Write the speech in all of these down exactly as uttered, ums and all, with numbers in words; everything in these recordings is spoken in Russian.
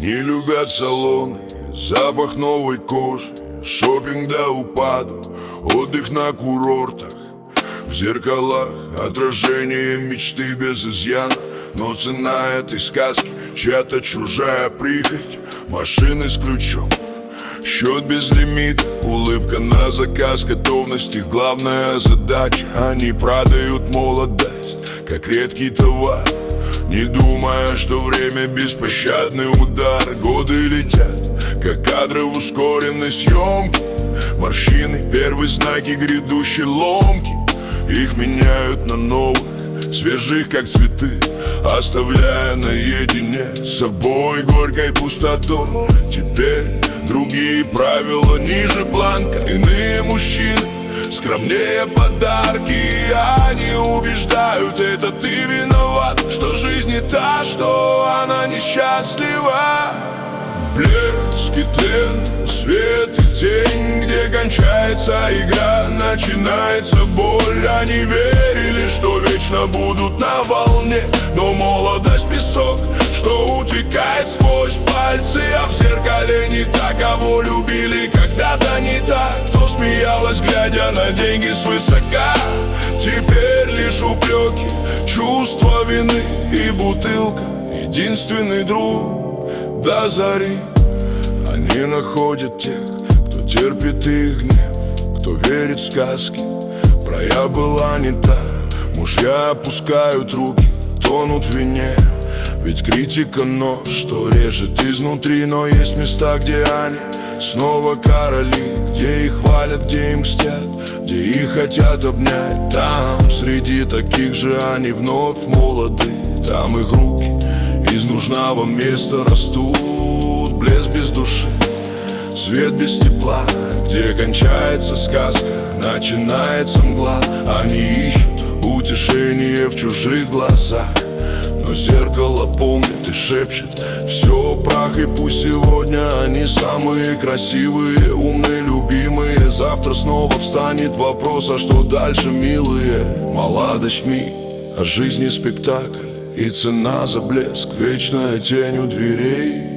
Не любят салоны, запах новой кожи, шопинг до упаду, отдых на курортах. В зеркалах отражение мечты без изъяна, но цена этой сказки чья-то чужая прихоть. Машины с ключом, счет без лимита, улыбка на заказ, готовность их главная задача. Они продают молодость, как редкий товар, не думая, что время беспощадный удар. Годы летят, как кадры в ускоренной съемке, морщины, первые знаки грядущей ломки. Их меняют на новых, свежих как цветы, оставляя наедине с собой горькой пустотой. Теперь другие правила, ниже планка, иные мужчины, скромнее подарки. Они убеждают, это ты виноват, что жизнь не та, что она несчастлива. Блеск и тлен, свет и тень, где кончается игра, начинается боль. Они верили, что вечно будут на волне, но молодость песок, что утекает сквозь пальцы. А в зеркале не та, кого любили когда-то, не та, кто смеялась, глядя на деньги свысока. Теперь лишь упреки, чувство вины и бутылка, единственный друг до зари. Они находят тех, кто терпит их гнев, кто верит в сказки про «я была не та». Мужья опускают руки, тонут в вине, ведь критика нож, что режет изнутри. Но есть места, где они снова короли, где их хвалят, где им мстят, где их хотят обнять. Там среди таких же они вновь молоды, там их руки из нужного места растут. Блеск без души, свет без тепла, где кончается сказка, начинается мгла. Они ищут утешение в чужих глазах, но зеркало помнит и шепчет: все прах, и пусть сегодня они самые красивые, умные, любимые. Завтра снова встанет вопрос: а что дальше, милые? Молодость миг, а жизни спектакль, и цена за блеск, вечная тень у дверей.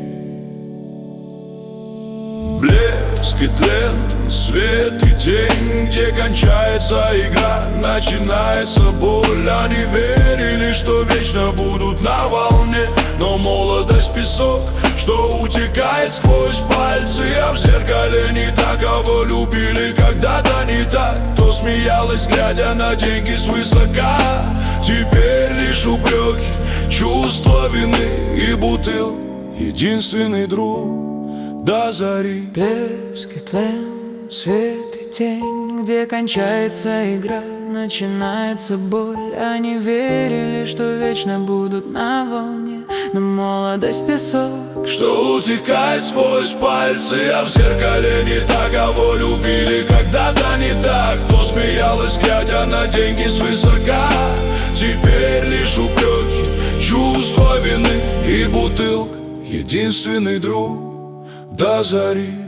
Блеск и тлен, свет и тень, где кончается игра, начинается боль. Они верили, что вечно будут на волне, но молодость песок, что утекает сквозь пальцы. А в зеркале не та, кого любили когда-то, не та, кто смеялась, глядя на деньги свысока. Теперь лишь упреки, чувство вины и бутылка, единственный друг до зари. Блеск и тлен, свет и тень, где кончается игра, начинается боль. Они верили, что вечно будут на волне, но молодость песок, что утекает сквозь пальцы. А в зеркале не та, кого любили когда-то, не та, кто смеялась, глядя на деньги свысока. Теперь лишь упреки, чувство вины и бутылка, единственный друг до зари.